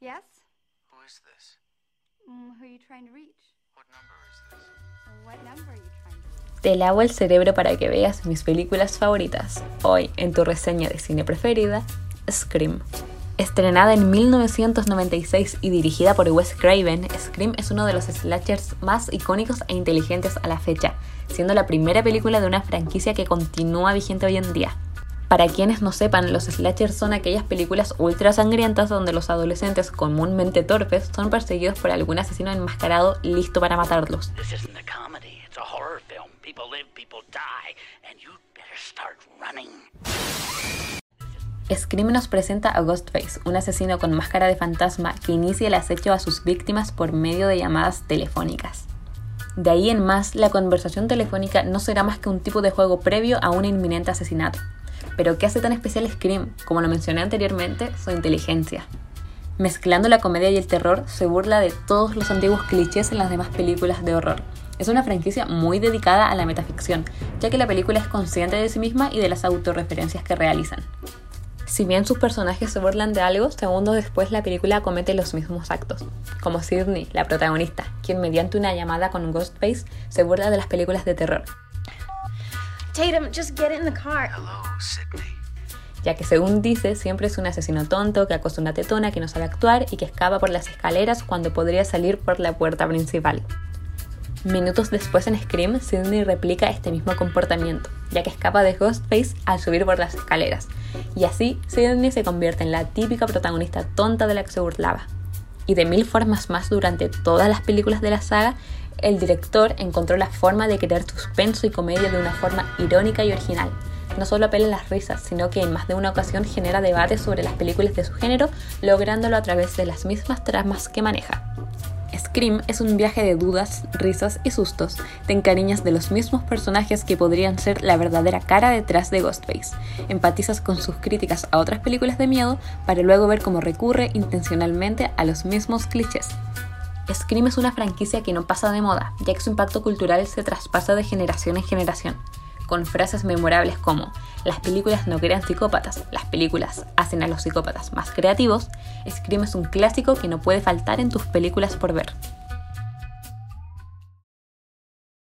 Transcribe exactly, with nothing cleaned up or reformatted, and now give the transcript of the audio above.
Yes? Who is this? Mm, who are you trying to reach? What number is this? What number are you trying to reach? Te lavo el cerebro para que veas mis películas favoritas. Hoy, en tu reseña de cine preferida, Scream. Estrenada en mil novecientos noventa y seis y dirigida por Wes Craven, Scream es uno de los slashers más icónicos e inteligentes a la fecha, siendo la primera película de una franquicia que continúa vigente hoy en día. Para quienes no sepan, los slashers son aquellas películas ultra sangrientas donde los adolescentes comúnmente torpes son perseguidos por algún asesino enmascarado listo para matarlos. This isn't a comedy, it's a horror film. People live, people die, and you'd better start running. Scream nos presenta a Ghostface, un asesino con máscara de fantasma que inicia el acecho a sus víctimas por medio de llamadas telefónicas. De ahí en más, la conversación telefónica no será más que un tipo de juego previo a un inminente asesinato. Pero ¿qué hace tan especial Scream? Como lo mencioné anteriormente, su inteligencia. Mezclando la comedia y el terror, se burla de todos los antiguos clichés en las demás películas de horror. Es una franquicia muy dedicada a la metaficción, ya que la película es consciente de sí misma y de las autorreferencias que realizan. Si bien sus personajes se burlan de algo, segundos después la película comete los mismos actos, como Sidney, la protagonista, quien mediante una llamada con Ghostface se burla de las películas de terror. Tatum, just get in the car. Hello, Sydney. Ya que según dice, siempre es un asesino tonto que acosa una tetona que no sabe actuar y que escapa por las escaleras cuando podría salir por la puerta principal. Minutos después en Scream, Sidney replica este mismo comportamiento, ya que escapa de Ghostface al subir por las escaleras, y así Sidney se convierte en la típica protagonista tonta de la que se burlaba. Y de mil formas más durante todas las películas de la saga, el director encontró la forma de crear suspenso y comedia de una forma irónica y original. No solo apela a las risas, sino que en más de una ocasión genera debates sobre las películas de su género, lográndolo a través de las mismas tramas que maneja. Scream es un viaje de dudas, risas y sustos. Te encariñas de los mismos personajes que podrían ser la verdadera cara detrás de Ghostface. Empatizas con sus críticas a otras películas de miedo para luego ver cómo recurre intencionalmente a los mismos clichés. Scream es una franquicia que no pasa de moda, ya que su impacto cultural se traspasa de generación en generación, con frases memorables como "las películas no crean psicópatas, las películas hacen a los psicópatas más creativos". Scream es un clásico que no puede faltar en tus películas por ver.